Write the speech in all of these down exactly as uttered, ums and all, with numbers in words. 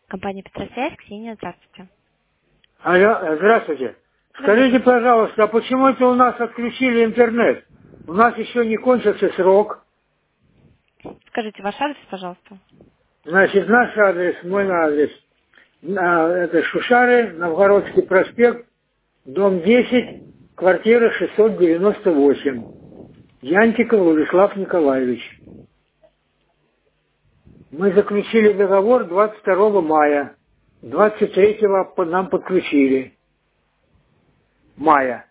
Компания Петросвязь, Ксения, здравствуйте. Алло, здравствуйте. Скажите, пожалуйста, а почему это у нас отключили интернет? У нас еще не кончился срок. Скажите ваш адрес, пожалуйста. Значит, наш адрес, мой адрес, на- это Шушары, Новгородский проспект, дом десять, квартира шестьсот девяносто восемь. Янтиков Владислав Николаевич. Мы заключили договор двадцать второго мая. двадцать третьего по- нам подключили. Мая.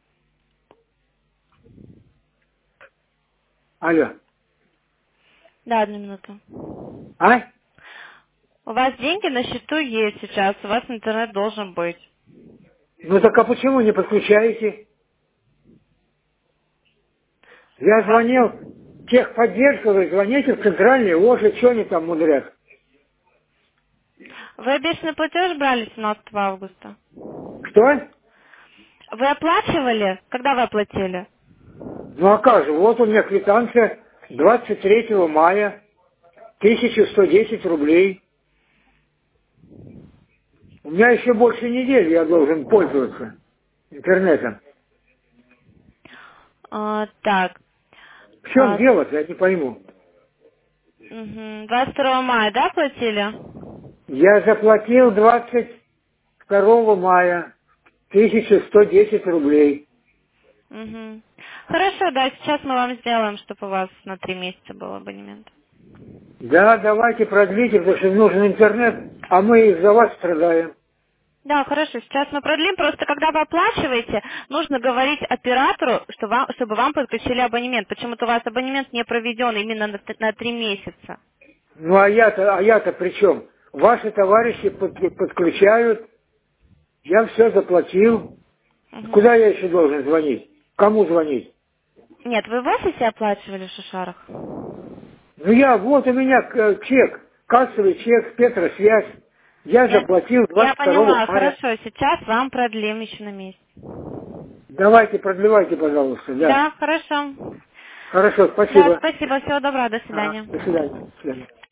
Алло. Да, одну минуту. А? У вас деньги на счету есть сейчас, у вас интернет должен быть. Ну так а почему не подключаете? Я У вас... звонил в техподдержку, вы звоните в центральный ложи, что они там мудрят? Вы обещанный платеж брали семнадцатого августа? Что? Вы оплачивали? Когда вы оплатили? Ну а как же, вот у меня квитанция двадцать третьего мая, тысяча сто десять рублей. У меня еще больше недели я должен пользоваться интернетом. А, так. В чем А, дело-то, я не пойму. угу. двадцать второго мая, да, платили? Я заплатил двадцать второго мая тысяча сто десять рублей. Угу. Хорошо, да, сейчас мы вам сделаем, чтобы у вас на три месяца был абонемент. Да, давайте продлите, потому что нужен интернет, а мы из-за вас страдаем. Да, хорошо, сейчас мы продлим. Просто когда вы оплачиваете, нужно говорить оператору, что вам, чтобы вам подключили абонемент. Почему-то у вас абонемент не проведен именно на, т- на три месяца. Ну а я-то, а я-то при чем? Ваши товарищи под- подключают, я все заплатил. Мгм. Куда я еще должен звонить? Кому звонить? Нет, вы в офисе оплачивали в Шишарах? Ну я, вот у меня э, чек, кассовый чек, Петросвязь. Я Я, заплатил я двадцать второго поняла, мая. хорошо, сейчас вам продлим еще на месяц. Давайте, продлевайте, пожалуйста, да. Да, хорошо. Хорошо, Да, спасибо. спасибо, всего доброго, до А, свидания. до свидания. До свидания.